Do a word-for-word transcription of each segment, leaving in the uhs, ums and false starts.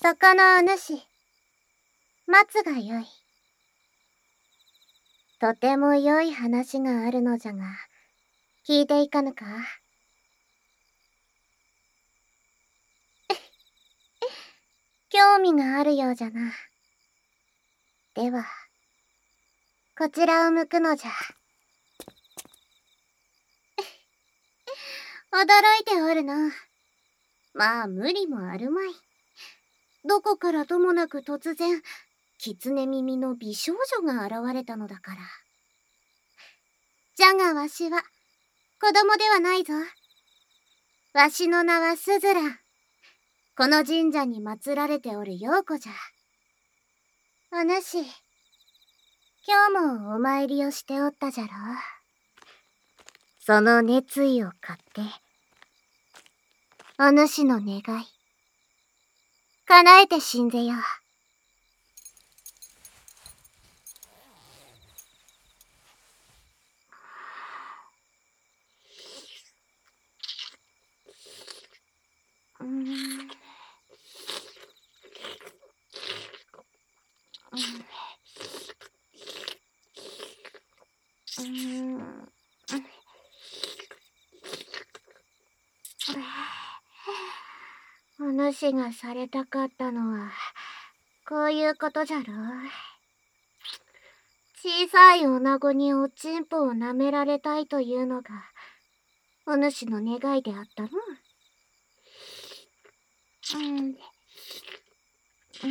そこのお主、待つがよい。とても良い話があるのじゃが、聞いていかぬか？興味があるようじゃな。では、こちらを向くのじゃ。驚いておるな。まあ無理もあるまい。どこからともなく突然、狐耳の美少女が現れたのだから。じゃがわしは、子供ではないぞ。わしの名はスズラン。この神社に祀られておる陽子じゃ。お主、今日もお参りをしておったじゃろう。その熱意を買って、お主の願い、叶えて死んぜよ。うーん。うーん。お主がされたかったのは、こういうことじゃろう。小さい女子におちんぽを舐められたいというのが、お主の願いであったの。うん。うん。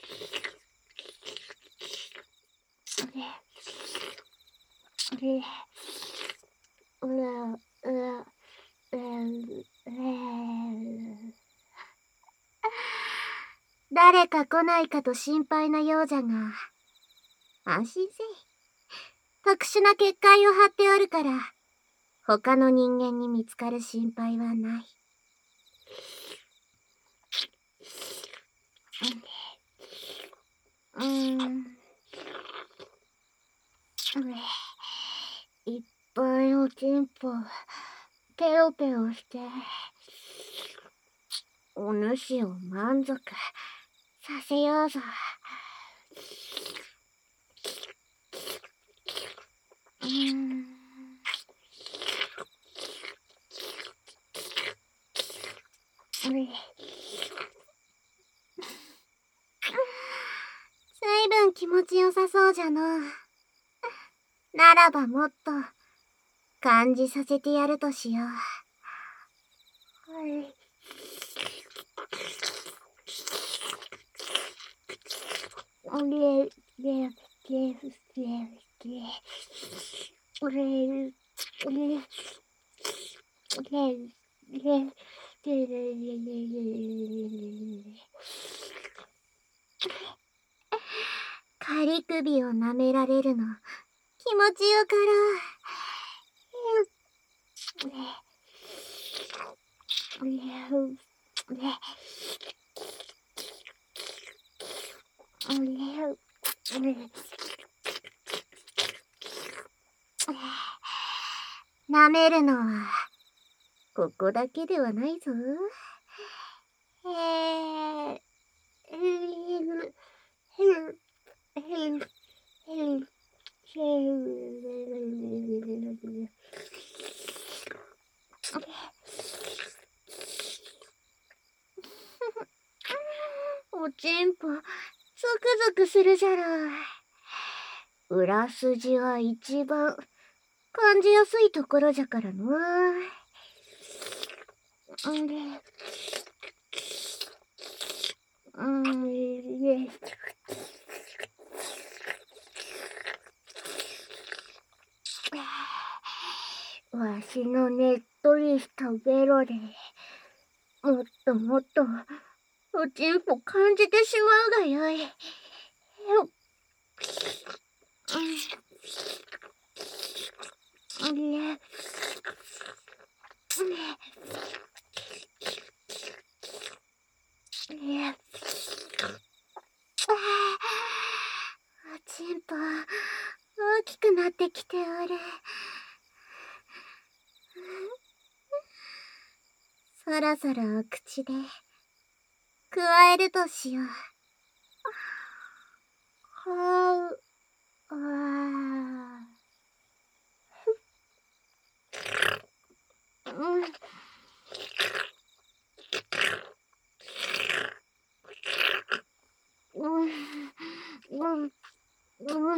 うら、うら、誰か来ないかと心配なようじゃが、安心せい。特殊な結界を張っておるから、他の人間に見つかる心配はない。うん。いっぱいおちんぽ、ペロペロして、お主を満足させようぞ。うーん。ずいぶん気持ちよさそうじゃの。ならばもっと感じさせてやるとしよう。はい。おれ、れ、れ、れ、れ、おれ、れ、れ、れ、れ、れ、仮首を舐められるの気持ちよから舐めるのはここだけではないぞ。えー、おちんぽ、ゾクゾクするじゃろう。裏筋は一番感じやすいところじゃからの。んで、うんで、わしのねっとりしたベロで、もっともっとおちんぽ感じてしまうがよい。うん。ね。ね。おちんぽ大きくなってきておる。そろそろお口で加えるとしよう。はう、あー。うん。うん。うん。うん。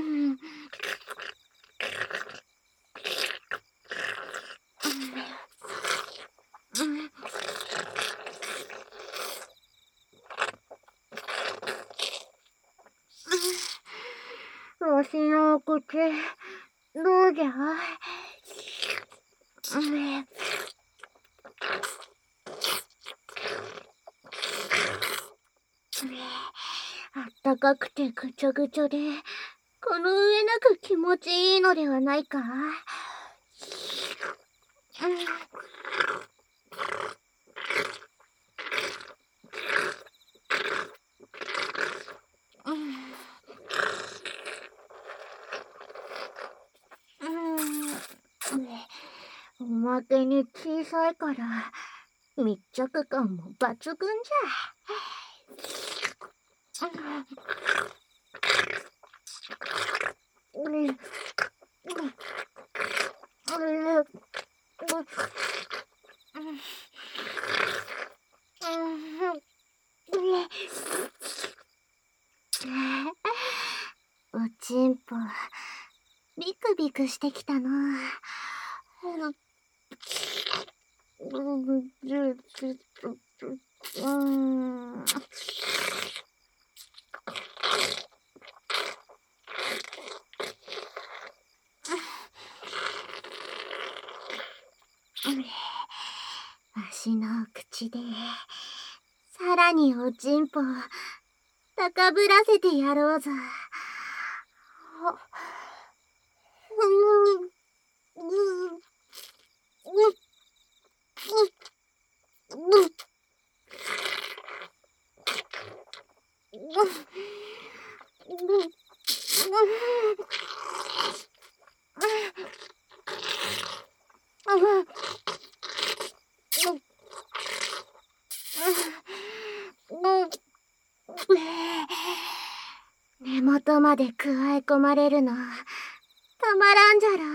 わしのお口、どうじゃ？うん。あったかくてぐちょぐちょで、この上なく気持ちいいのではないか？うん。うん。おまけに小さいから、密着感も抜群じゃ。うん。うん。おちんぽ、ビクビクしてきたな。うん。わしの口で、さらにおちんぽを高ぶらせてやろうぞ。根元までくわえ込まれるの、たまらんじゃろ。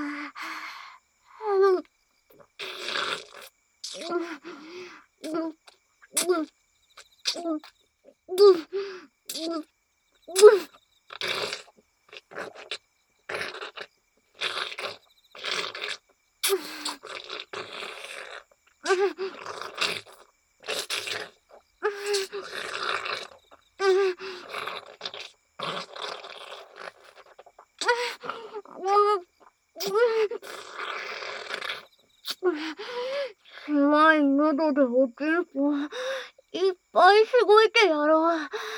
狭い喉でおちんぽ、いっぱいしごいてやろう。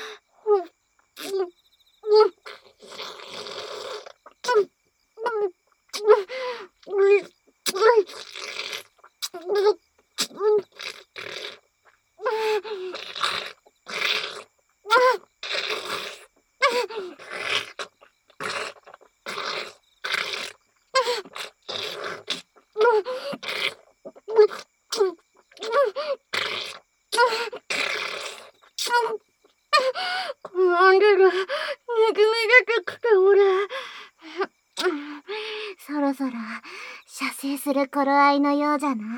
なんでる、ねきみ出てきておれ。そろそろ射精する頃合いのようじゃな。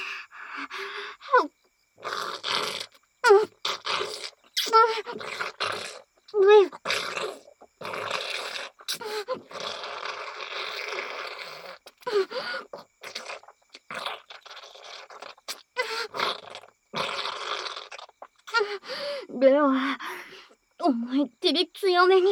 では、思いっきり強めに。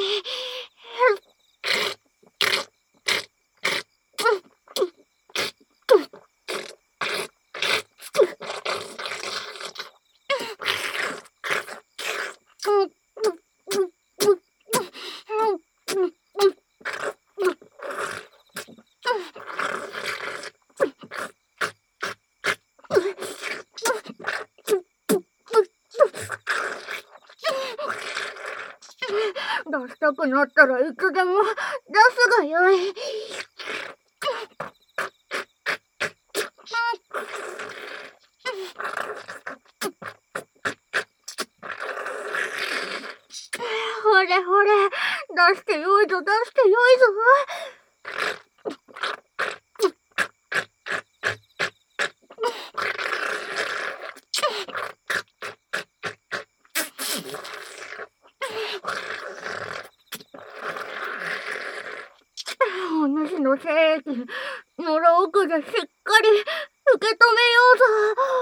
出したくなったらいつでも出すがよい。 れほれ、出してよいぞ、出してよいぞ。お主の精液、のろ奥でしっかり受け止めようぞ。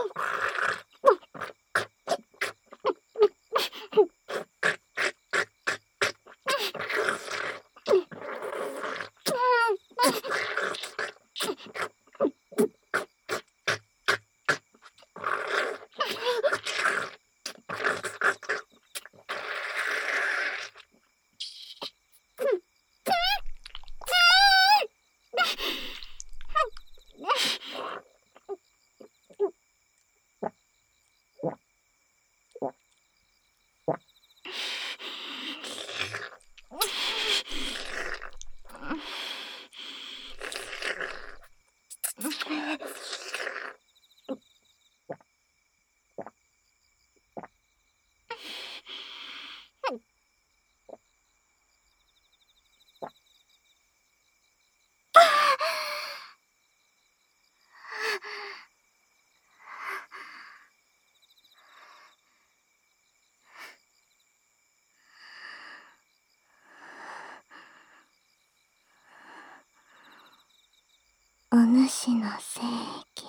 お主の精液、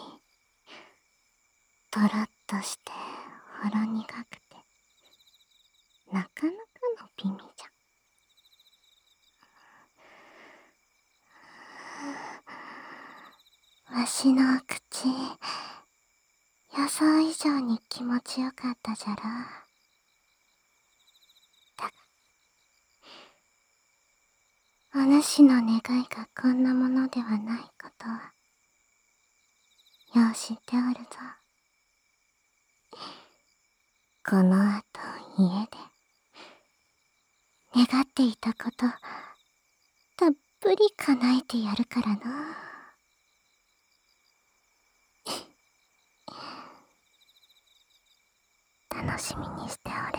とろっとしてほろ苦くて、なかなかの美味じゃ。わしの口、予想以上に気持ちよかったじゃろ。だが、お主の願いがこんなものではないことは、よう知っておるぞ。この後家で願っていたことたっぷり叶えてやるからな。楽しみにしておれ。